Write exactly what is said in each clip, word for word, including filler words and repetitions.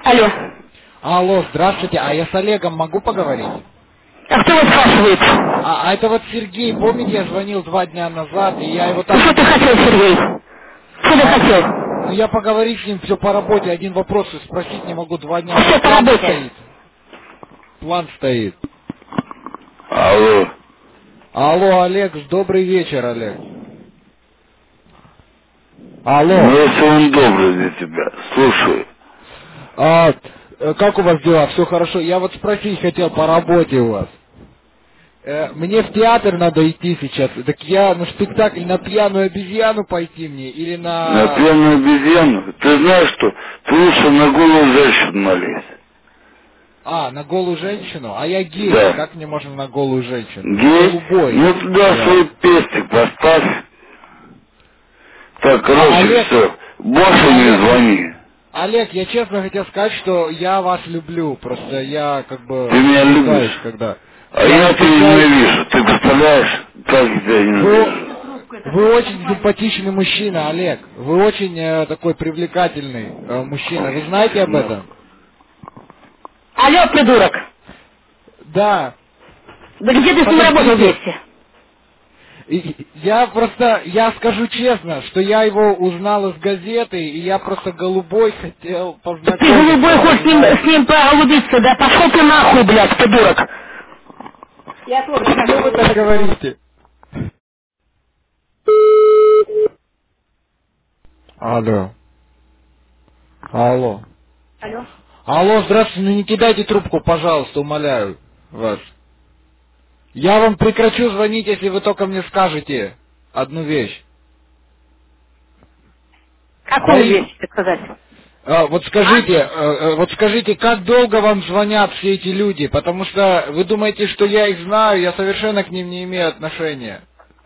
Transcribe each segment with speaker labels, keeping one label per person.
Speaker 1: Алло.
Speaker 2: Алло, здравствуйте, а я с Олегом могу поговорить?
Speaker 1: А кто вас спрашивает?
Speaker 2: А, а это вот Сергей, помните, я звонил два дня назад, и я его
Speaker 1: Ну,
Speaker 2: там...
Speaker 1: что ты хотел, Сергей? Что ты
Speaker 2: А,
Speaker 1: хотел?
Speaker 2: ну я поговорить с ним все по работе, один вопрос спросить не могу два дня,
Speaker 1: А
Speaker 2: у нас
Speaker 1: что по
Speaker 2: план
Speaker 1: работе?
Speaker 2: стоит. План стоит.
Speaker 3: Алло.
Speaker 2: Алло, Олег, добрый вечер, Олег.
Speaker 3: Ну,
Speaker 2: Алло.
Speaker 3: если он добрый для тебя, слушай.
Speaker 2: А, э, как у вас дела? Все хорошо? Я вот спросить хотел по работе у вас. Э, Мне в театр надо идти сейчас. Так я на спектакль на пьяную обезьяну пойти мне или
Speaker 3: На
Speaker 2: на...
Speaker 3: пьяную обезьяну, ты знаешь что, ты лучше на голую женщину молись.
Speaker 2: А, на голую женщину? А я гей.
Speaker 3: Да.
Speaker 2: Как мне можно на голую женщину? Я
Speaker 3: Гей?
Speaker 2: голубой.
Speaker 3: Ну туда
Speaker 2: Да.
Speaker 3: свой пестик поставь. Так,
Speaker 2: А,
Speaker 3: короче,
Speaker 2: Олег,
Speaker 3: все. Больше не
Speaker 2: Олег,
Speaker 3: звони.
Speaker 2: Олег, я честно хотел сказать, что я вас люблю. Просто я как бы
Speaker 3: Ты меня
Speaker 2: напрягаюсь,
Speaker 3: любишь.
Speaker 2: когда...
Speaker 3: А
Speaker 2: Я
Speaker 3: я тебя
Speaker 2: напрягаюсь...
Speaker 3: ненавижу. Ты представляешь, как я тебя
Speaker 2: Вы,
Speaker 3: ненавижу?
Speaker 2: вы очень симпатичный мужчина, Олег. Вы очень э, такой привлекательный э, мужчина. Вы знаете об
Speaker 3: Ну.
Speaker 2: этом?
Speaker 1: Алло, придурок.
Speaker 2: Да.
Speaker 1: Да где ты с ним работал
Speaker 2: Подождите.
Speaker 1: вместе?
Speaker 2: И- Я просто, я скажу честно, что я его узнал из газеты, и я просто голубой хотел
Speaker 1: Да ты голубой
Speaker 2: познакомиться,
Speaker 1: хочешь с ним, с
Speaker 2: понимаете?
Speaker 1: ним поголубиться, да пошел ты нахуй, блядь, придурок. Я тоже
Speaker 2: Почему вы
Speaker 1: так
Speaker 2: так
Speaker 1: говорю.
Speaker 2: говорите? Алло. Алло.
Speaker 1: Алло.
Speaker 2: Алло, здравствуйте, ну не кидайте трубку, пожалуйста, умоляю вас. Я вам прекращу звонить, если вы только мне скажете одну вещь.
Speaker 1: Какую
Speaker 2: Бои...
Speaker 1: вещь, так сказать?
Speaker 2: А, вот
Speaker 1: А?
Speaker 2: скажите, э, э, вот скажите, как долго вам звонят все эти люди? Потому что вы думаете, что я их знаю, я совершенно к ним не имею отношения.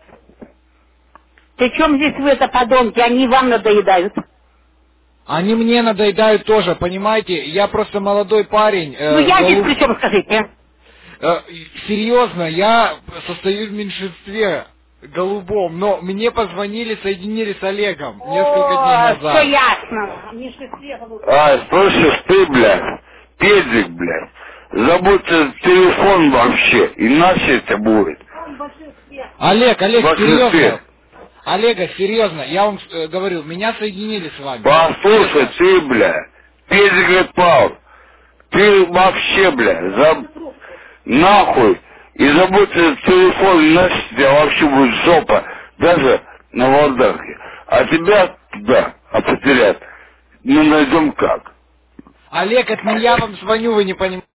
Speaker 1: При чем здесь вы это подонки, они вам надоедают?
Speaker 2: Они мне надоедают тоже, понимаете? Я просто молодой парень,
Speaker 1: Ну
Speaker 2: э,
Speaker 1: я здесь
Speaker 2: голуб...
Speaker 1: при чем, скажите?
Speaker 2: э, серьезно, я состою в меньшинстве голубом, но мне позвонили, соединили с Олегом несколько дней
Speaker 1: О, все
Speaker 2: назад.
Speaker 1: ясно. Меньшинстве голубом.
Speaker 3: А, слышишь, ты, блядь, педик, блядь, забудь этот телефон вообще, иначе это будет.
Speaker 1: Он в большинстве.
Speaker 2: Олег,
Speaker 3: В
Speaker 2: Олег,
Speaker 3: большинстве.
Speaker 2: серьезно, Олега, серьезно, я вам э, говорю, меня соединили с вами.
Speaker 3: Послушай,
Speaker 2: Честно.
Speaker 3: ты, блядь, педик отпал. Ты вообще, блядь, за... нахуй. И забудь этот телефон, иначе у тебя вообще будет жопа, даже на володарке. А тебя туда, а потерять, мы найдем как.
Speaker 2: Олег, это не я вам звоню, вы не понимаете.